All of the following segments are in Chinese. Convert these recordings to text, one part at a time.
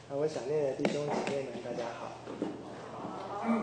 我想念的弟兄姐妹们，大家好。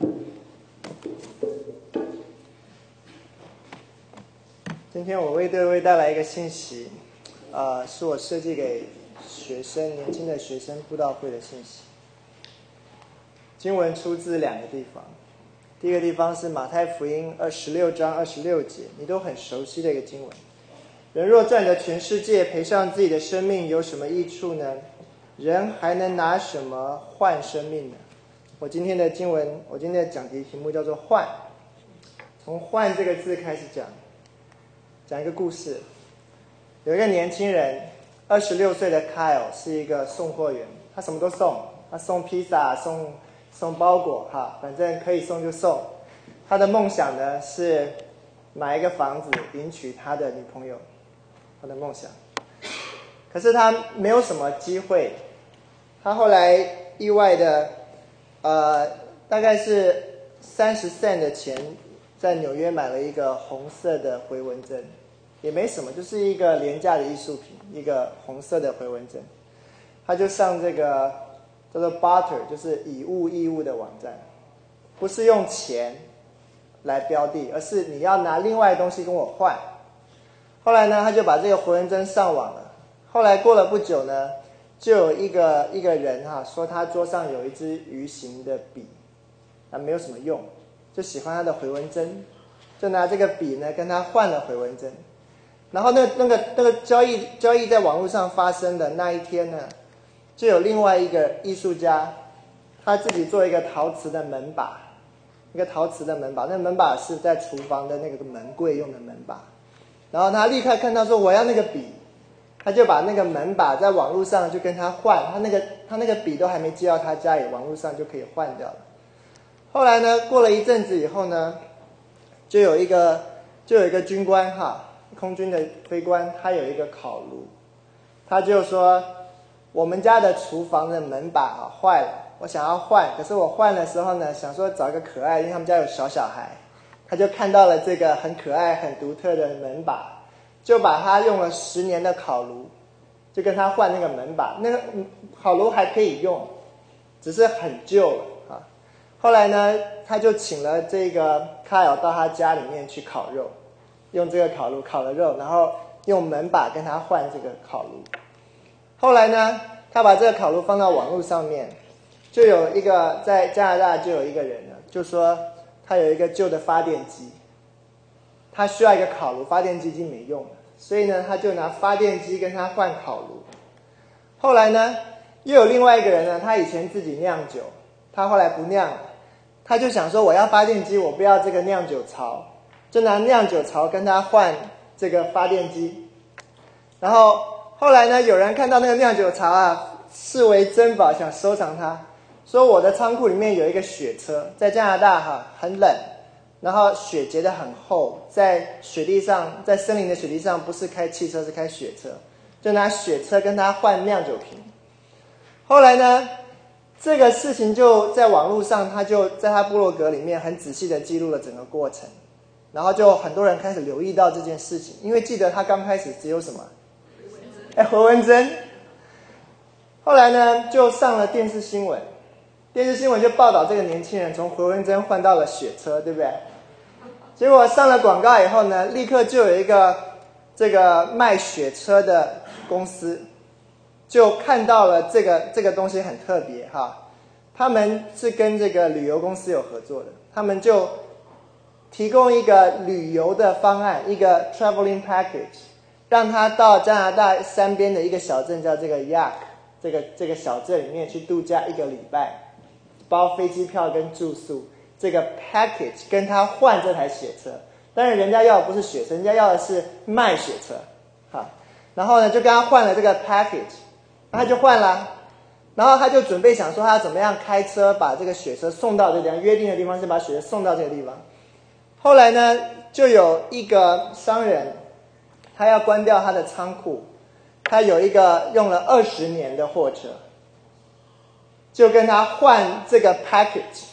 今天我为各位带来一个信息，是我设计给年轻的学生布道会的信息。经文出自两个地方，第一个地方是马太福音16章26节，你都很熟悉的一个经文。人若赚得全世界，赔上自己的生命，有什么益处呢？人还能拿什么换生命呢？我今天的讲题题目叫做换。从换这个字开始讲一个故事。有一个年轻人，26岁的 Kyle 是一个送货员，他什么都送，他送披萨，送包裹，反正可以送就送。他的梦想呢是买一个房子迎娶他的女朋友，他的梦想。可是他没有什么机会，他后来意外的，大概是30 cent 的钱，在纽约买了一个红色的回纹针，也没什么，就是一个廉价的艺术品，一个红色的回纹针。他就上这个叫做 barter， 就是以物易物的网站，不是用钱来标的，而是你要拿另外的东西跟我换。后来呢，他就把这个回纹针上网了。后来过了不久呢，就有一个人说他桌上有一支鱼形的笔，没有什么用，就喜欢他的回纹针，就拿这个笔呢跟他换了回纹针。然后那个交易在网络上发生的那一天呢，就有另外一个艺术家，他自己做一个陶瓷的门把，一个陶瓷的门把，那门把是在厨房的那个门柜用的门把。然后他立刻看到说我要那个笔，他就把那个门把在网络上就跟他换，他那个笔都还没寄到他家里，网络上就可以换掉了。后来呢，过了一阵子以后呢，就有一个军官空军的飞官，他有一个烤炉，他就说我们家的厨房的门把坏了，我想要换，可是我换的时候呢，想说找一个可爱，因为他们家有小孩，他就看到了这个很可爱很独特的门把，就把他用了10年的烤炉就跟他换那个门把。那个烤炉还可以用，只是很旧了。后来呢，他就请了这个 Kyle 到他家里面去烤肉，用这个烤炉烤了肉，然后用门把跟他换这个烤炉。后来呢，他把这个烤炉放到网络上面，就有一个在加拿大就有一个人呢，就说他有一个旧的发电机，他需要一个烤炉，发电机已经没用了，所以呢，他就拿发电机跟他换烤炉。后来呢，又有另外一个人呢，他以前自己酿酒，他后来不酿了，他就想说我要发电机，我不要这个酿酒槽，就拿酿酒槽跟他换这个发电机。然后后来呢，有人看到那个酿酒槽视为珍宝，想收藏它，说我的仓库里面有一个雪车，在加拿大很冷，然后雪结得很厚，在雪地上，在森林的雪地上，不是开汽车是开雪车，就拿雪车跟他换酿酒瓶。后来呢，这个事情就在网络上，他就在他部落格里面很仔细的记录了整个过程，然后就很多人开始留意到这件事情，因为记得他刚开始只有什么回纹针。后来呢，就上了电视新闻就报道这个年轻人从回纹针换到了雪车，对不对？结果上了广告以后呢，立刻就有一个这个卖雪车的公司就看到了这个东西很特别他们是跟这个旅游公司有合作的，他们就提供一个旅游的方案，一个 traveling package， 让他到加拿大山边的一个小镇叫这个 Yak， 这个小镇里面去度假1个礼拜，包飞机票跟住宿，这个 package 跟他换这台雪车。但是人家要的不是雪车，人家要的是卖雪车然后呢，就跟他换了这个 package， 他就换了，然后他就准备想说他怎么样开车把这个雪车送到这个地方，约定的地方是把雪车送到这个地方。后来呢，就有一个商人，他要关掉他的仓库，他有一个用了20年的货车，就跟他换这个 package，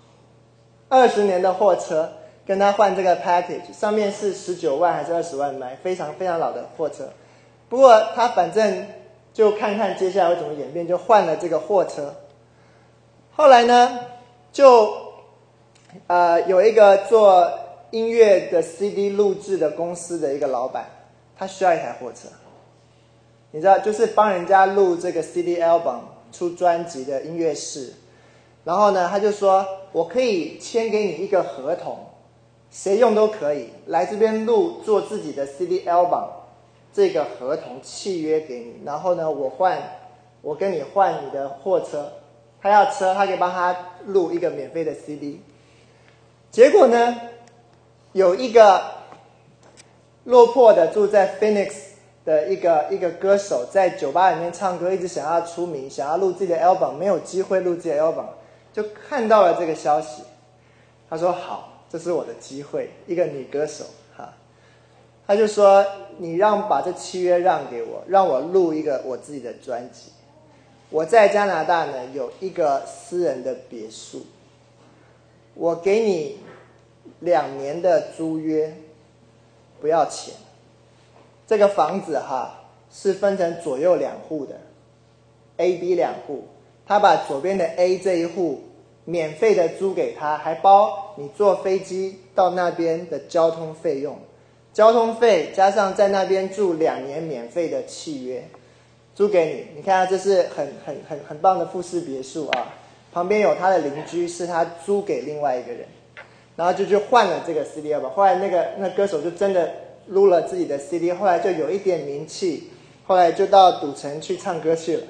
20年的货车跟他换这个 package， 上面是19万还是20万买，非常非常老的货车。不过他反正就看看接下来会怎么演变，就换了这个货车。后来呢，就有一个做音乐的 CD 录制的公司的一个老板，他需要一台货车。你知道，就是帮人家录这个 CD album 出专辑的音乐室。然后呢，他就说我可以签给你一个合同，谁用都可以来这边录做自己的 CD album 这个合同契约给你。然后呢，我跟你换你的货车，他要车，他可以帮他录一个免费的 CD。结果呢，有一个落魄的住在 Phoenix 的一个歌手，在酒吧里面唱歌，一直想要出名，想要录自己的 album， 没有机会录自己的 album， 就看到了这个消息。他说好，这是我的机会，一个女歌手哈。他就说你把这契约让给我，让我录一个我自己的专辑。我在加拿大呢有一个私人的别墅，我给你2年的租约，不要钱。这个房子是分成左右2户的 A、B 2户，他把左边的 A 这一户免费的租给他，还包你坐飞机到那边的交通费用，交通费加上在那边住2年免费的契约，租给你。你看这是很棒的复式别墅啊，旁边有他的邻居，是他租给另外一个人，然后就去换了这个 CD 吧。后来那歌手就真的录了自己的 CD， 后来就有一点名气，后来就到赌城去唱歌去了。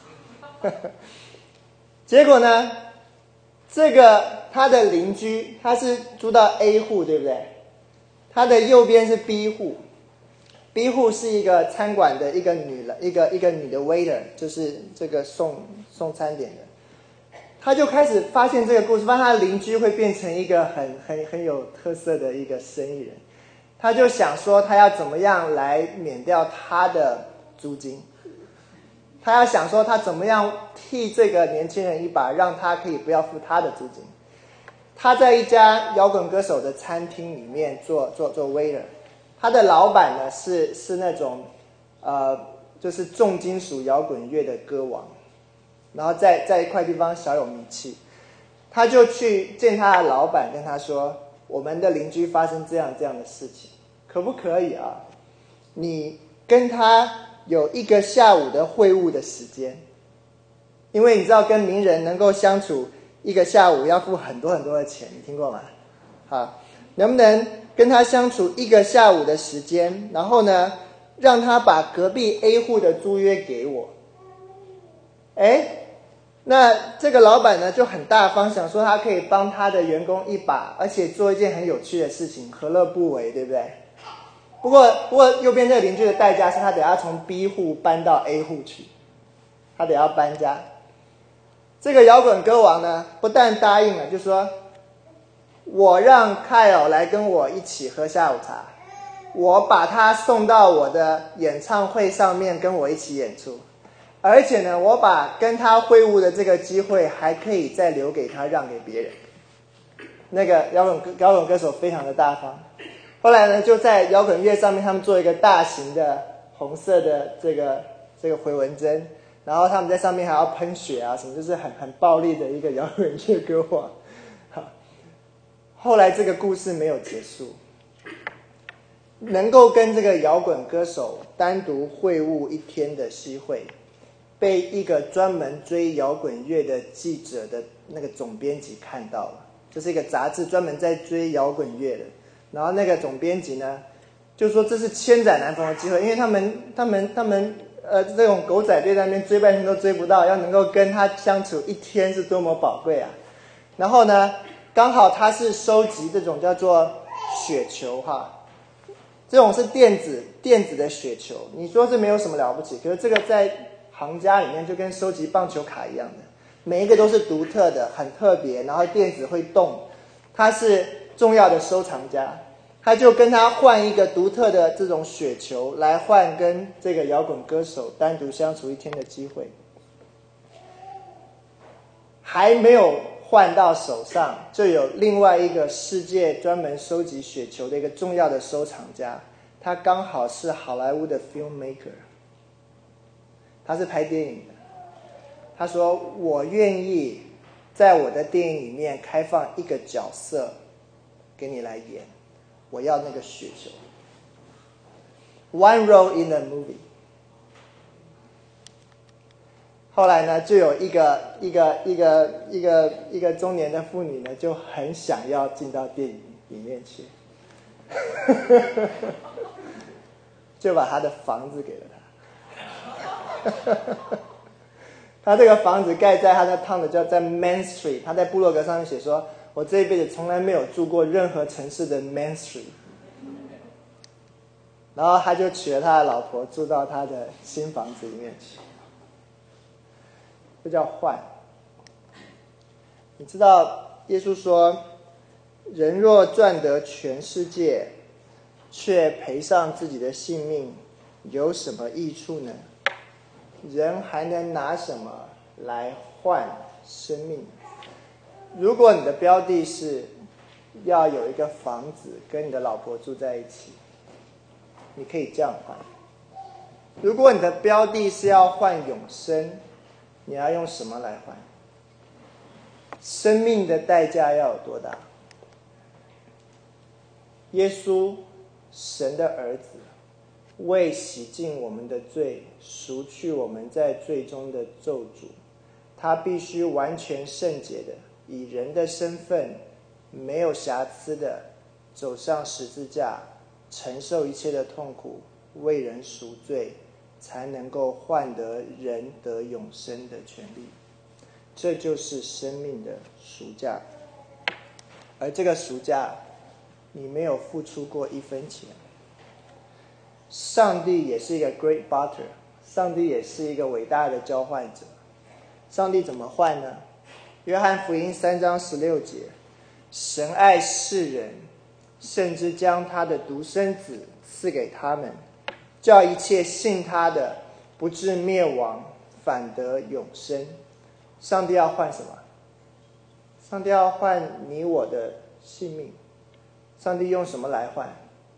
结果呢，这个他的邻居，他是租到 A 户，对不对？他的右边是 B 户。B 户是一个餐馆的一个女的 waiter， 就是这个送餐点的。他就开始发现这个故事，发现他的邻居会变成一个很有特色的一个生意人。他就想说他要怎么样来免掉他的租金，他要想说他怎么样替这个年轻人一把，让他可以不要付他的租金。他在一家摇滚歌手的餐厅里面做 waiter， 他的老板呢是那种就是重金属摇滚乐的歌王，然后在一块地方小有名气。他就去见他的老板，跟他说我们的邻居发生这样的事情，可不可以你跟他有1个下午的会晤的时间，因为你知道跟名人能够相处1个下午要付很多的钱，你听过吗？能不能跟他相处1个下午的时间，然后呢让他把隔壁 A 户的租约给我。那这个老板呢就很大方，想说他可以帮他的员工一把，而且做一件很有趣的事情，何乐不为，对不对？不过右边这个邻居的代价是他得要从 B 户搬到 A 户去，他得要搬家。这个摇滚歌王呢不但答应了，就说我让 Kyle 来跟我一起喝下午茶，我把他送到我的演唱会上面跟我一起演出，而且呢我把跟他会晤的这个机会还可以再留给他，让给别人。那个摇滚歌手非常的大方。后来呢就在摇滚乐上面他们做一个大型的红色的这个回纹针，然后他们在上面还要喷血什么，就是很暴力的一个摇滚乐歌王。后来这个故事没有结束，能够跟这个摇滚歌手单独会晤1天的机会，被一个专门追摇滚乐的记者的那个总编辑看到了。这是一个杂志专门在追摇滚乐的，然后那个总编辑呢就说这是千载难逢的机会，因为他们这种狗仔队在那边追半天都追不到，要能够跟他相处1天是多么宝贵啊。然后呢刚好他是收集这种叫做雪球这种是电子的雪球，你说这没有什么了不起，可是这个在行家里面就跟收集棒球卡一样的，每一个都是独特的，很特别，然后电子会动，他是重要的收藏家。他就跟他换一个独特的这种雪球，来换跟这个摇滚歌手单独相处1天的机会。还没有换到手上，就有另外一个世界专门收集雪球的一个重要的收藏家，他刚好是好莱坞的 filmmaker。 他是拍电影的。他说我愿意在我的电影里面开放一个角色给你来演，我要那个雪球。One role in a movie。后来呢，就有一个中年的妇女呢，就很想要进到电影里面去，就把她的房子给了他。他这个房子盖在他的 town 叫在 Main Street， 他在部落格上面写说，我这一辈子从来没有住过任何城市的 Main Street。然后他就娶了他的老婆，住到他的新房子里面去。这叫换。你知道耶稣说，人若赚得全世界，却赔上自己的性命，有什么益处呢？人还能拿什么来换生命？如果你的标的是要有一个房子跟你的老婆住在一起，你可以这样换。如果你的标的是要换永生，你要用什么来换？生命的代价要有多大？耶稣，神的儿子，为洗净我们的罪，赎去我们在罪中的咒诅，他必须完全圣洁的，以人的身份，没有瑕疵的走上十字架，承受一切的痛苦，为人赎罪，才能够换得人得永生的权利。这就是生命的赎价。而这个赎价，你没有付出过一分钱。上帝也是一个 great barter， 上帝也是一个伟大的交换者。上帝怎么换呢？约翰福音3章16节，神爱世人，甚至将他的独生子赐给他们，叫一切信他的不至灭亡，反得永生。上帝要换什么？上帝要换你我的性命。上帝用什么来换？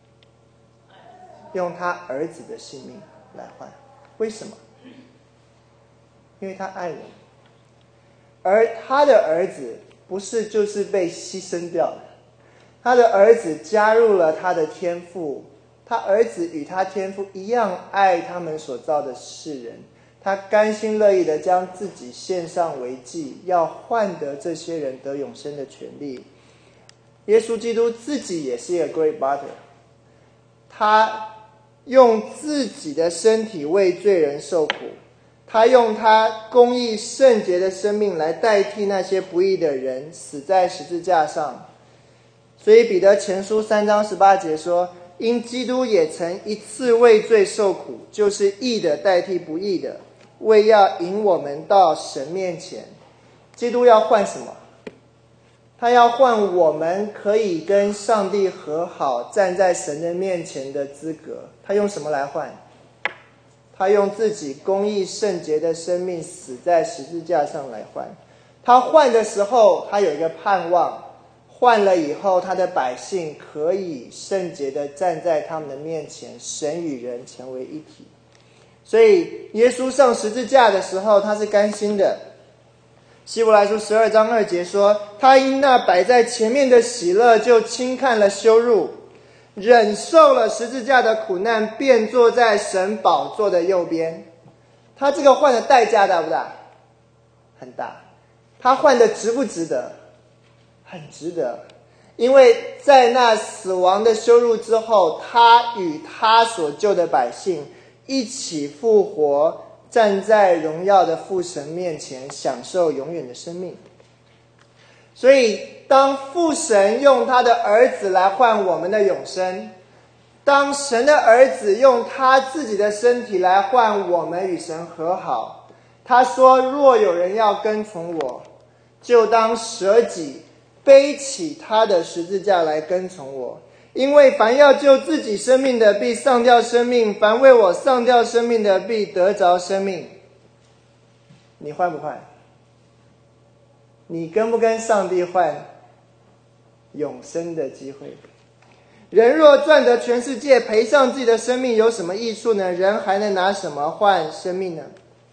用他儿子的性命来换。为什么？因为他爱我们。而他的儿子不是就是被牺牲掉了，他的儿子加入了他的天父，他儿子与他天父一样爱他们所造的世人，他甘心乐意的将自己献上为祭，要换得这些人得永生的权利。耶稣基督自己也是一个 great barter， 他用自己的身体为罪人受苦，他用他公义圣洁的生命来代替那些不义的人，死在十字架上。所以彼得前书3章18节说，因基督也曾一次为罪受苦，就是义的代替不义的，为要引我们到神面前。基督要换什么？他要换我们可以跟上帝和好，站在神的面前的资格。他用什么来换？他用自己公义圣洁的生命死在十字架上来换。他换的时候，他有一个盼望，换了以后，他的百姓可以圣洁的站在他们的面前，神与人成为一体。所以耶稣上十字架的时候，他是甘心的。希伯来书12章2节说，他因那摆在前面的喜乐，就轻看了羞辱，忍受了十字架的苦难，便坐在神宝座的右边。他这个换的代价大不大？很大。他换的值不值得？很值得。因为在那死亡的羞辱之后，他与他所救的百姓一起复活，站在荣耀的父神面前，享受永远的生命。所以当父神用他的儿子来换我们的永生，当神的儿子用他自己的身体来换我们与神和好，他说，若有人要跟从我，就当舍己，背起他的十字架来跟从我。因为凡要救自己生命的，必丧掉生命；凡为我丧掉生命的，必得着生命。你换不换？你跟不跟上帝换永生的机会？人若赚得全世界，赔上自己的生命，有什么益处呢？人还能拿什么换生命呢？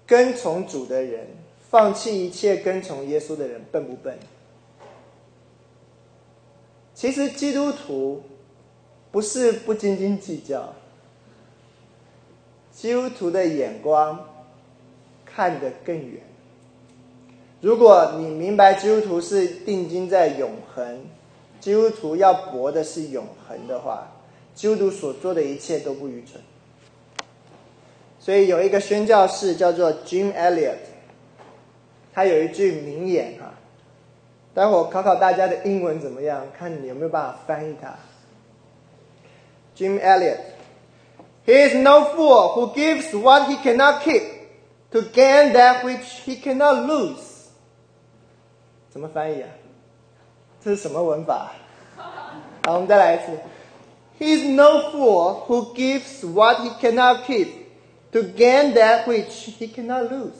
跟从主的人，放弃一切跟从耶稣的人笨不笨？其实基督徒不是不斤斤计较，基督徒的眼光看得更远。如果你明白基督徒是定睛在永恒，基督徒要搏的是永恒的话，基督徒所做的一切都不愚蠢。所以有一个宣教士叫做 Jim Elliot， 他有一句名言待会我考考大家的英文怎么样，看你有没有办法翻译它。Jim Elliot, he is no fool who gives what he cannot keep to gain that which he cannot lose。 怎么翻译啊？这是什么文法？好，我们再来一次。He is no fool who gives what he cannot keep to gain that which he cannot lose。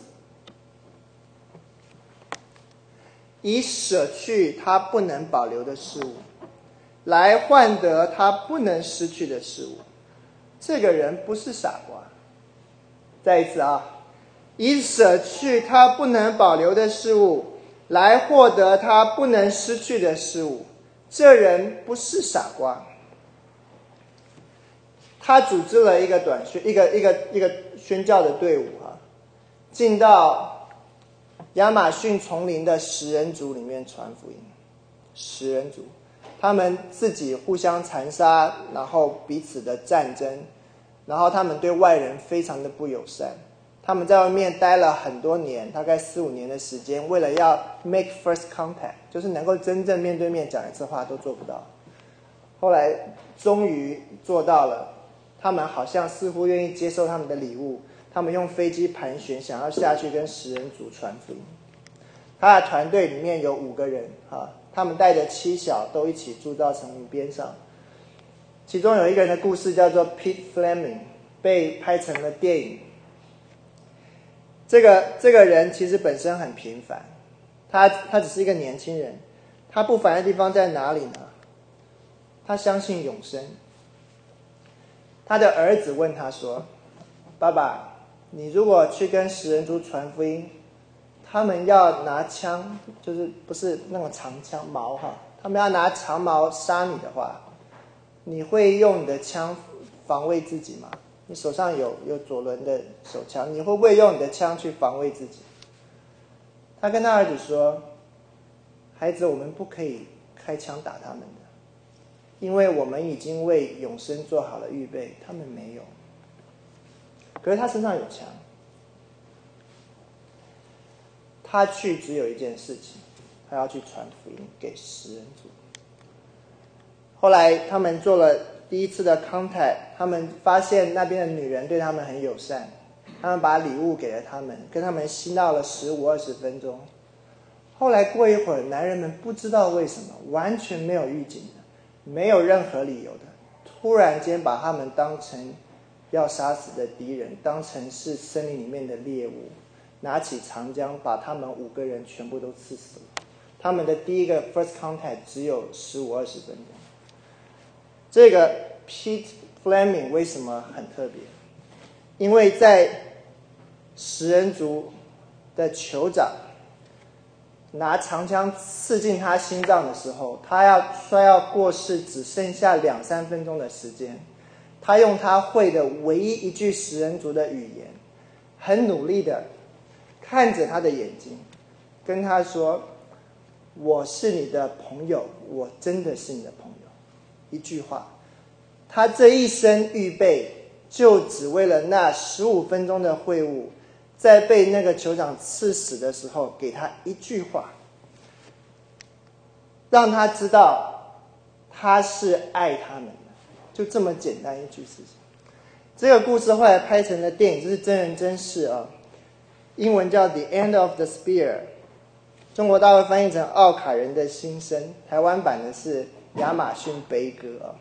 以舍去他不能保留的事物，来换得他不能失去的事物，这个人不是傻瓜。再一次以舍去他不能保留的事物，来获得他不能失去的事物，这人不是傻瓜。他组织了一个宣教的队伍进到亚马逊丛林的食人族里面传福音。食人族他们自己互相残杀，然后彼此的战争，然后他们对外人非常的不友善。他们在外面待了很多年，大概4-5年的时间，为了要 make first contact， 就是能够真正面对面讲一次话都做不到。后来终于做到了，他们好像似乎愿意接受他们的礼物，他们用飞机盘旋，想要下去跟食人族传福音。他的团队里面有5个人他们带着7小都一起住到丛林边上。其中有一个人的故事叫做 Pete Fleming， 被拍成了电影。这个人其实本身很平凡，他只是一个年轻人。他不凡的地方在哪里呢？他相信永生。他的儿子问他说：爸爸，你如果去跟食人族传福音，他们要拿枪，就是不是那种长枪矛他们要拿长矛杀你的话，你会用你的枪防卫自己吗？你手上有左轮的手枪，你会不会用你的枪去防卫自己？他跟他儿子说：孩子，我们不可以开枪打他们的，因为我们已经为永生做好了预备，他们没有。可是他身上有枪，他去只有一件事情，他要去传福音给食人族。后来他们做了第一次的 contact， 他们发现那边的女人对他们很友善，他们把礼物给了他们，跟他们嬉闹了15-20分钟。后来过一会儿，男人们不知道为什么，完全没有预警的，没有任何理由的，突然间把他们当成要杀死的敌人，当成是森林里面的猎物，拿起长枪把他们5个人全部都刺死了。他们的第一个 first contact 只有15-20分钟。这个 Pete Fleming 为什么很特别？因为在食人族的酋长拿长枪刺进他心脏的时候，他快要过世只剩下2-3分钟的时间，他用他会的唯一一句食人族的语言，很努力的看着他的眼睛，跟他说：我是你的朋友，我真的是你的朋友。一句话，他这一生预备就只为了那15分钟的会晤，在被那个酋长刺死的时候给他一句话，让他知道他是爱他们的，就这么简单一句事情。这个故事后来拍成了电影，这是真人真事英文叫 The End of the Spear， 中国大陆翻译成奥卡人的心声，台湾版的是亚马逊悲歌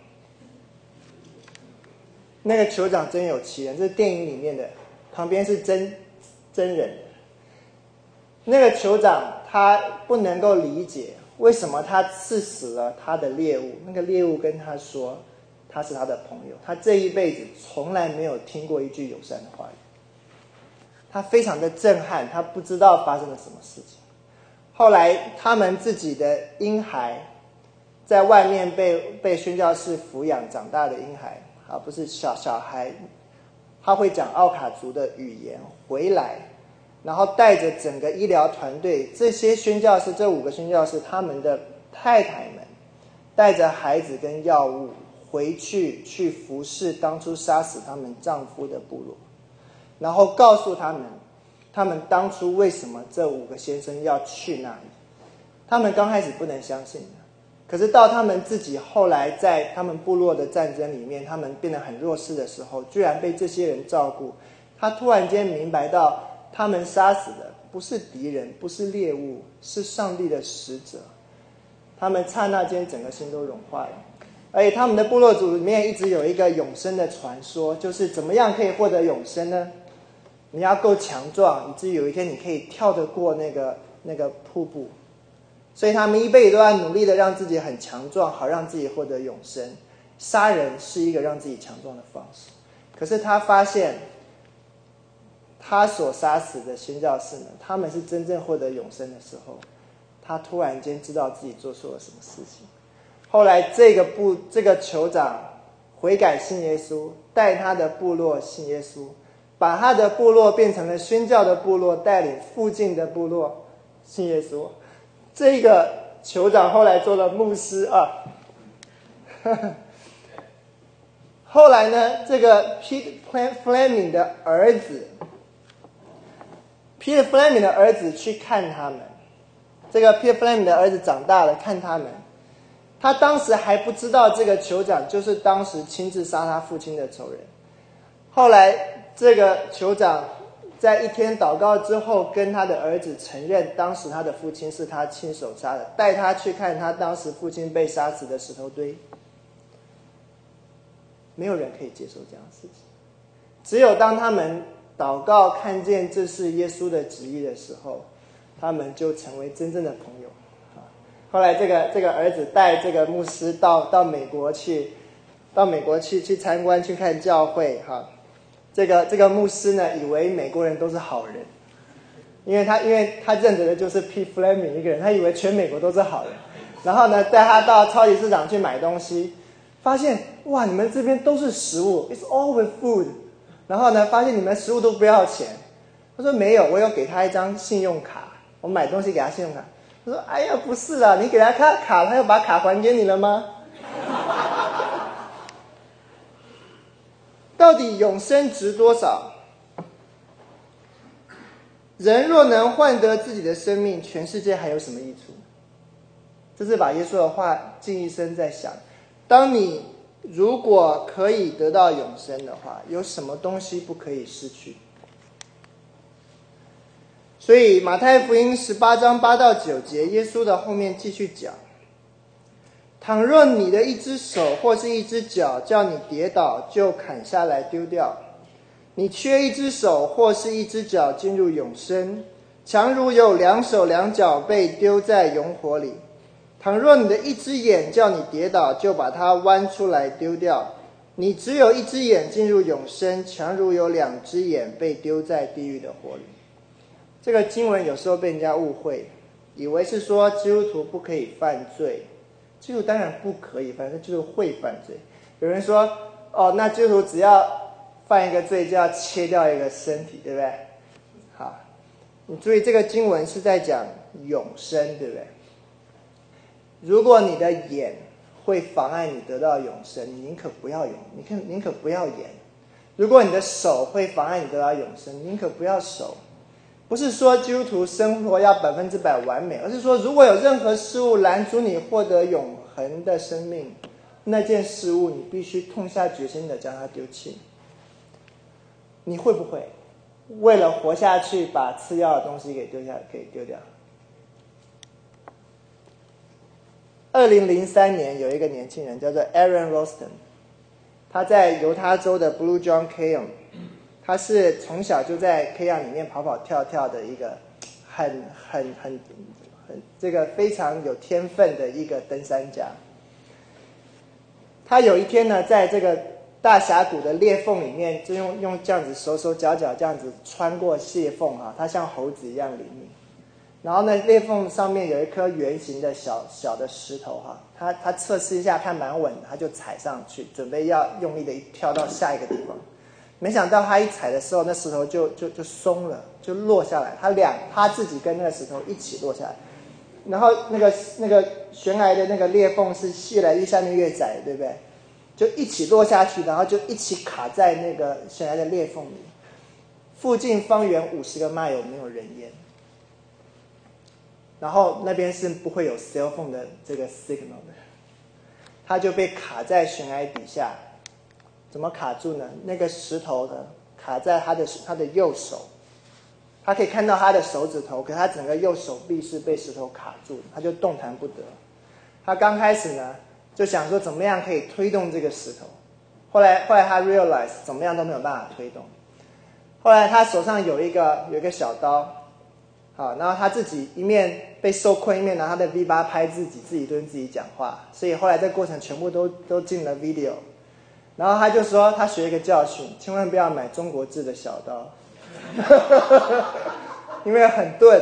那个酋长真有其人，这是电影里面的，旁边是真人。那个酋长他不能够理解为什么他刺死了他的猎物，那个猎物跟他说他是他的朋友，他这一辈子从来没有听过一句友善的话语。 他非常的震撼，他不知道发生了什么事情。后来他们自己的婴孩在外面被宣教士抚养长大的婴孩，不是小孩，他会讲奥卡族的语言回来，然后带着整个医疗团队，这些宣教士，这5个宣教士，他们的太太们带着孩子跟药物回去服侍当初杀死他们丈夫的部落，然后告诉他们当初为什么这5个先生要去那里。他们刚开始不能相信的，可是到他们自己后来在他们部落的战争里面，他们变得很弱势的时候，居然被这些人照顾。他突然间明白到，他们杀死的不是敌人，不是猎物，是上帝的使者。他们刹那间整个心都融化了。而且他们的部落族里面一直有一个永生的传说，就是怎么样可以获得永生呢？你要够强壮，以至于有一天你可以跳得过那个瀑布。所以他们一辈子都在努力的让自己很强壮，好让自己获得永生。杀人是一个让自己强壮的方式。可是他发现，他所杀死的宣教士们，他们是真正获得永生的时候，他突然间知道自己做错了什么事情。后来这个酋长悔改信耶稣，带他的部落信耶稣，把他的部落变成了宣教的部落，带领附近的部落信耶稣。这个酋长后来做了牧师啊。后来呢，这个 Peter Fleming 的儿子去看他们。这个 Peter Fleming 的儿子长大了，看他们。他当时还不知道这个酋长就是当时亲自杀他父亲的仇人。后来这个酋长在一天祷告之后，跟他的儿子承认当时他的父亲是他亲手杀的，带他去看他当时父亲被杀死的石头堆。没有人可以接受这样的事情，只有当他们祷告看见这是耶稣的旨意的时候，他们就成为真正的朋友。后来这个儿子带这个牧师到美国去参观去看教会哈。这个牧师呢，以为美国人都是好人，因为他认得的就是 P. Fleming 一个人，他以为全美国都是好人。然后呢，带他到超级市场去买东西，发现哇，你们这边都是食物 ，It's all with food。然后呢，发现你们食物都不要钱。他说没有，我有给他一张信用卡，我买东西给他信用卡。他说哎呀，不是啦，你给他卡，他要把卡还给你了吗？到底永生值多少？人若能换得自己的生命，全世界还有什么益处？这是把耶稣的话尽一生在想。当你如果可以得到永生的话，有什么东西不可以失去？所以马太福音18章8到9节，耶稣的后面继续讲，倘若你的一只手或是一只脚叫你跌倒，就砍下来丢掉。你缺一只手或是一只脚进入永生，强如有2手2脚被丢在永火里。倘若你的一只眼叫你跌倒，就把它剜出来丢掉。你只有一只眼进入永生，强如有2只眼被丢在地狱的火里。这个经文有时候被人家误会，以为是说基督徒不可以犯罪。基督徒当然不可以犯罪，基督徒会犯罪。有人说那基督徒只要犯一个罪就要切掉一个身体，对不对？好，你注意这个经文是在讲永生，对不对？如果你的眼会妨碍你得到永生，你宁可不要眼。如果你的手会妨碍你得到永生，宁可不要手。不是说基督徒生活要100%完美，而是说如果有任何事物拦阻你获得永恒的生命，那件事物你必须痛下决心的将它丢弃。你会不会为了活下去把次要的东西给丢掉？2003年有一个年轻人叫做 Aaron Roston， 他在犹他州的 Blue John Canyon， 他是从小就在 Canyon 里面跑跑跳跳的一个很这个非常有天分的一个登山家。他有一天呢，在这个大峡谷的裂缝里面，就用这样子手手脚脚这样子穿过裂缝啊，它像猴子一样灵敏。然后呢，裂缝上面有一颗圆形的小的石头哈，他测试一下看蛮稳的，他就踩上去，准备要用力的跳到下一个地方。没想到他一踩的时候，那石头就松了，就落下来。他自己跟那个石头一起落下来，然后那个悬崖的那个裂缝是越来越下面越窄，对不对？就一起落下去，然后就一起卡在那个悬崖的裂缝里。附近方圆50个 mile 没有人烟。然后那边是不会有 cell phone 的这个 signal 的，他就被卡在悬崖底下。怎么卡住呢？那个石头呢卡在他的右手，他可以看到他的手指头，可是他整个右手臂是被石头卡住，他就动弹不得。他刚开始呢就想说怎么样可以推动这个石头，后来他 realize 怎么样都没有办法推动。后来他手上有一个小刀。好，然后他自己一面被受困，一面拿他的 V8 拍自己跟自己讲话，所以后来这过程全部都进了 video。然后他就说他学一个教训，千万不要买中国制的小刀，因为很钝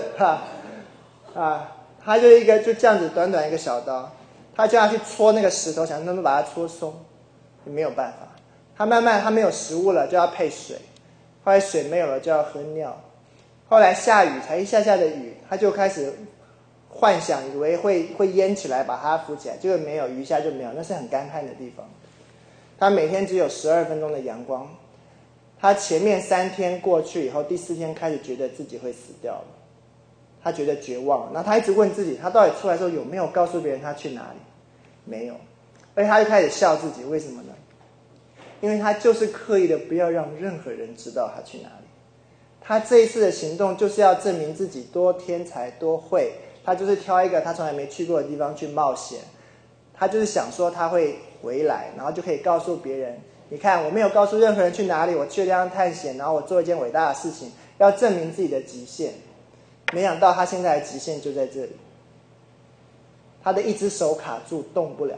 他就这样子短短一个小刀，他就要去戳那个石头，想能不能把它戳松，也没有办法。他没有食物了，就要配水，后来水没有了，就要喝尿。后来下雨，才一下下的雨，他就开始幻想，以为会淹起来把它浮起来，结果没有，雨一下就没有，那是很干旱的地方。他每天只有12分钟的阳光。他前面3天过去以后，第4天开始觉得自己会死掉了，他觉得绝望了。然后他一直问自己，他到底出来的时候有没有告诉别人他去哪里？没有，而且他就开始笑自己，为什么呢？因为他就是刻意的不要让任何人知道他去哪里。他这一次的行动就是要证明自己多天才多会，他就是挑一个他从来没去过的地方去冒险。他就是想说他会回来，然后就可以告诉别人，你看我没有告诉任何人去哪里，我去了地方探险，然后我做一件伟大的事情，要证明自己的极限。没想到他现在的极限就在这里，他的一只手卡住动不了，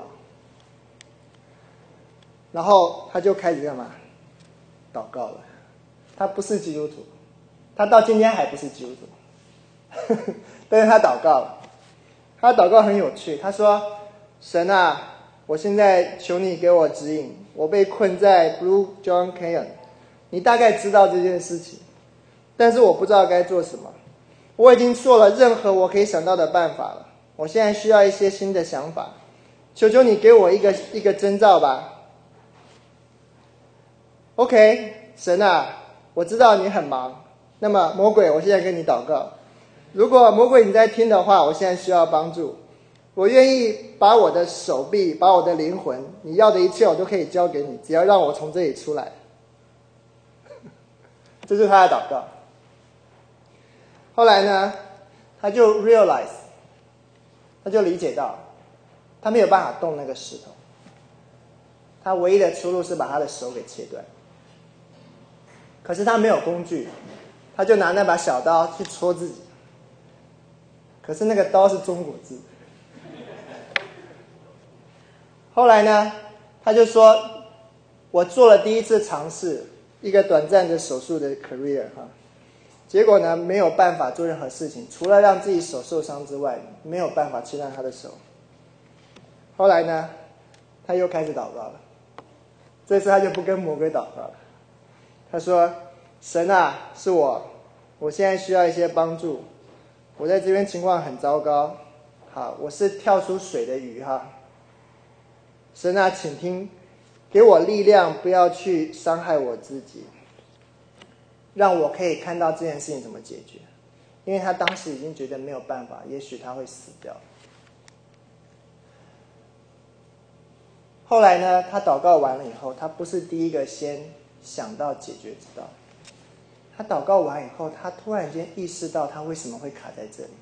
然后他就开始干嘛？祷告了。他不是基督徒，他到今天还不是基督徒但是他祷告了。他祷告很有趣，他说，神啊，我现在求你给我指引，我被困在 Blue John Canyon， 你大概知道这件事情，但是我不知道该做什么。我已经做了任何我可以想到的办法了，我现在需要一些新的想法，求求你给我一个征兆吧。 OK， 神啊，我知道你很忙，那么魔鬼，我现在跟你祷告，如果魔鬼你在听的话，我现在需要帮助，我愿意把我的手臂，把我的灵魂，你要的一切我都可以交给你，只要让我从这里出来。这就是他的祷告。后来呢，他就 realize， 他就理解到他没有办法动那个石头，他唯一的出路是把他的手给切断。可是他没有工具，他就拿那把小刀去戳自己，可是那个刀是中国制。后来呢，他就说，我做了第一次尝试，一个短暂的手术的 career 结果呢没有办法做任何事情，除了让自己手受伤之外，没有办法切断他的手。后来呢，他又开始祷告了，这次他就不跟魔鬼祷告了。他说，神啊，是我现在需要一些帮助，我在这边情况很糟糕，好，我是跳出水的鱼神啊，请听，给我力量，不要去伤害我自己，让我可以看到这件事情怎么解决。因为他当时已经觉得没有办法，也许他会死掉。后来呢，他祷告完了以后，他不是第一个先想到解决之道。他祷告完以后，他突然间意识到他为什么会卡在这里。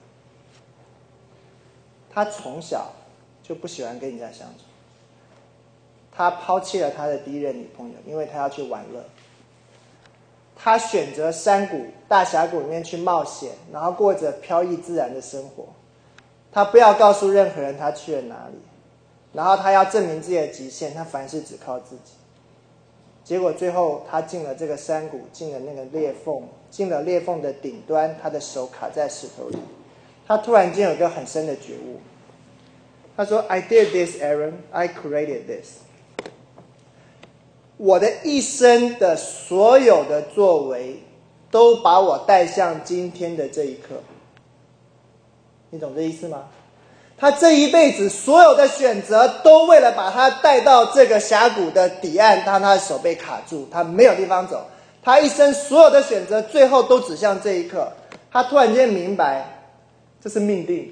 他从小就不喜欢跟人家相处，他抛弃了他的第一任女朋友，因为他要去玩乐。他选择山谷、大峡谷里面去冒险，然后过着飘逸自然的生活。他不要告诉任何人他去了哪里，然后他要证明自己的极限，他凡事只靠自己。 结果最后他进了这个山谷，进了那个裂缝，进了裂缝的顶端，他的手卡在石头里。他突然间有一个很深的觉悟，他说 I did this, Aaron. I created this. 我的一生的所有的作为都把我带向今天的这一刻。你懂这意思吗？他这一辈子所有的选择都为了把他带到这个峡谷的彼岸，当他的手被卡住，他没有地方走。他一生所有的选择最后都指向这一刻。他突然间明白，这是命定。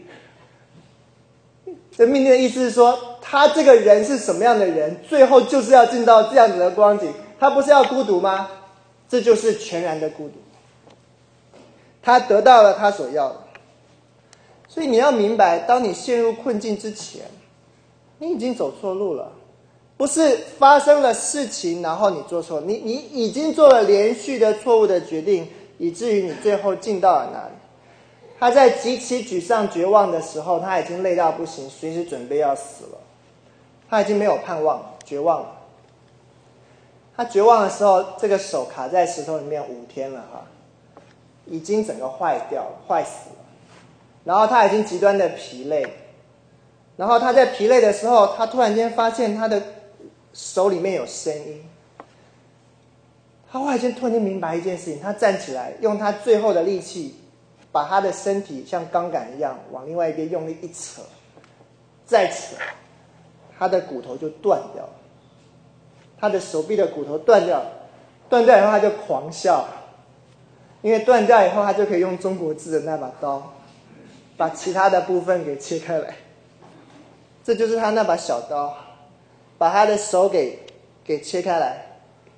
这命定的意思是说，他这个人是什么样的人，最后就是要进到这样子的光景。他不是要孤独吗？这就是全然的孤独。他得到了他所要的。所以你要明白，当你陷入困境之前，你已经走错路了。不是发生了事情然后你做错，你已经做了连续的错误的决定，以至于你最后进到了哪里。他在极其沮丧绝望的时候，他已经累到不行，随时准备要死了。他已经没有盼望了，绝望了。他绝望的时候，这个手卡在石头里面5天了已经整个坏掉了，坏死了。然后他已经极端的疲累，然后他在疲累的时候，他突然间发现他的手里面有声音。他突然间明白一件事情，他站起来，用他最后的力气，把他的身体像钢杆一样往另外一边用力一扯，再扯，他的骨头就断掉了，他的手臂的骨头断掉了。断掉以后他就狂笑，因为断掉以后他就可以用中国制的那把刀把其他的部分给切开来。这就是他那把小刀，把他的手给切开来。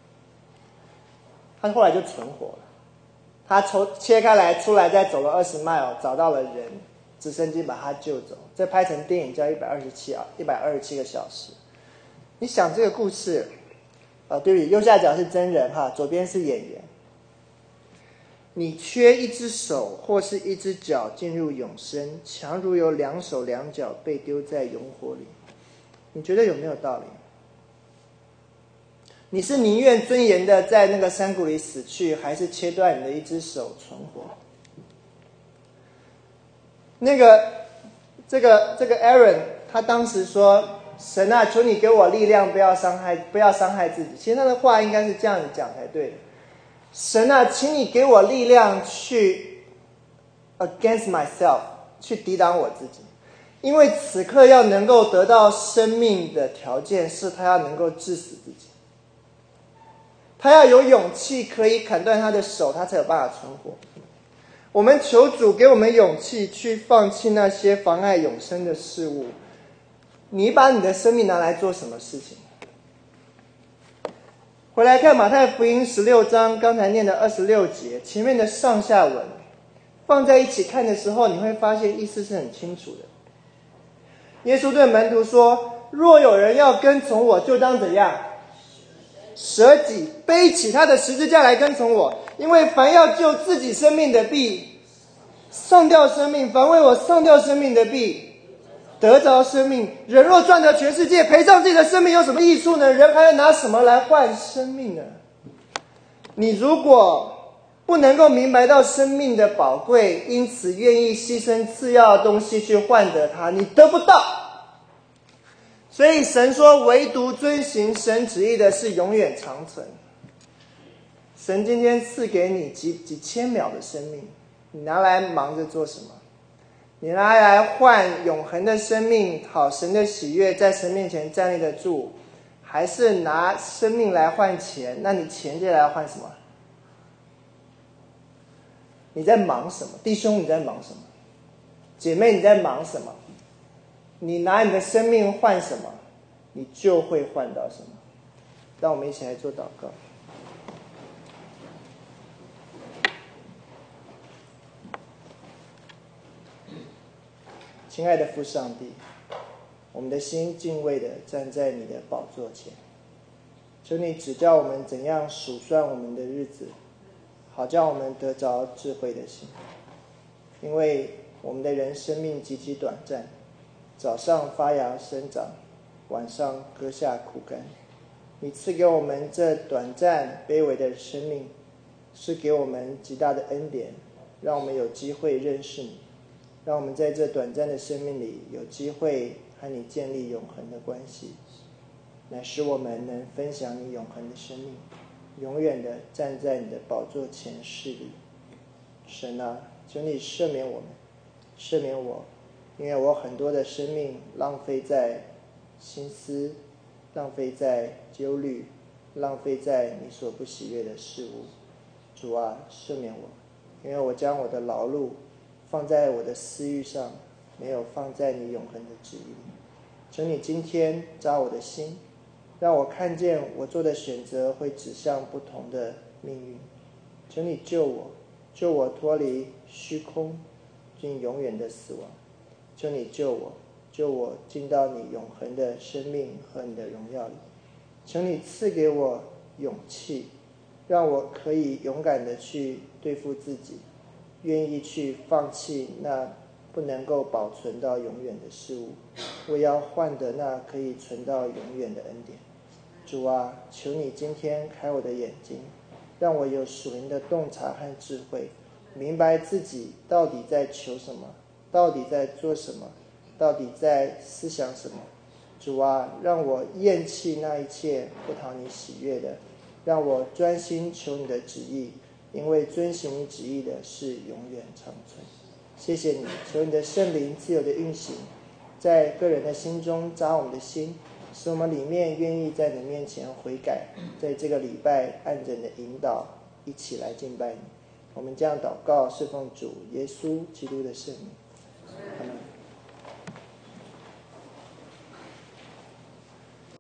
他后来就存活了。他切开来出来，再走了20 mile， 找到了人，直升机把他救走。这拍成电影叫127个小时。你想这个故事，对不起，右下角是真人左边是演员。你缺一只手或是一只脚进入永生，强如有2手2脚被丢在永火里。你觉得有没有道理？你是宁愿尊严的在那个山谷里死去，还是切断你的一只手存活？这个 Aaron 他当时说，神啊，求你给我力量，不要伤害自己。其实他的话应该是这样子讲才对的。神啊，请你给我力量去 against myself， 去抵挡我自己。因为此刻要能够得到生命的条件是他要能够治死自己。他要有勇气可以砍断他的手，他才有办法存活。我们求主给我们勇气去放弃那些妨碍永生的事物。你把你的生命拿来做什么事情？回来看马太福音16章刚才念的26节，前面的上下文放在一起看的时候，你会发现意思是很清楚的。耶稣对门徒说，若有人要跟从我，就当怎样？舍己，背起他的十字架来跟从我。因为凡要救自己生命的，必丧掉生命；凡为我丧掉生命的，必得着生命。人若赚得全世界，赔上自己的生命，有什么益处呢？人还要拿什么来换生命呢？你如果不能够明白到生命的宝贵，因此愿意牺牲次要的东西去换得它，你得不到。所以神说，唯独遵行神旨意的是永远长存。神今天赐给你几千秒的生命，你拿来忙着做什么？你拿来换永恒的生命，讨神的喜悦，在神面前站立得住，还是拿生命来换钱？那你钱借来换什么？你在忙什么？弟兄，你在忙什么？姐妹，你在忙什么？你拿你的生命换什么，你就会换到什么。让我们一起来做祷告。亲爱的父上帝，我们的心敬畏地站在你的宝座前，求你指教我们怎样数算我们的日子，好叫我们得着智慧的心。因为我们的人生命极其短暂，早上发芽生长，晚上割下枯干。 你赐给我们这短暂卑微的生命，是给我们极大的恩典，让我们有机会认识你，让我们在这短暂的生命里有机会和你建立永恒的关系，乃使我们能分享你永恒的生命，永远的站在你的宝座前侍立。神啊，求你赦免我们，赦免我，因为我很多的生命浪费在心思，浪费在忧虑，浪费在你所不喜悦的事物。主啊，赦免我，因为我将我的劳碌放在我的私欲上，没有放在你永恒的旨意里。求你今天扎我的心，让我看见我做的选择会指向不同的命运。求你救我，救我脱离虚空，进永远的死亡。求你救我，救我进到你永恒的生命和你的荣耀里。求你赐给我勇气，让我可以勇敢的去对付自己，愿意去放弃那不能够保存到永远的事物，我要换得那可以存到永远的恩典。主啊，求你今天开我的眼睛，让我有属灵的洞察和智慧，明白自己到底在求什么，到底在做什么，到底在思想什么。主啊，让我厌弃那一切不讨你喜悦的，让我专心求你的旨意，因为遵行你旨意的是永远长存。谢谢你，求你的圣灵自由的运行，在个人的心中扎我们的心，使我们里面愿意在你面前悔改，在这个礼拜按着你的引导一起来敬拜你。我们这样祷告，是奉主耶稣基督的圣名。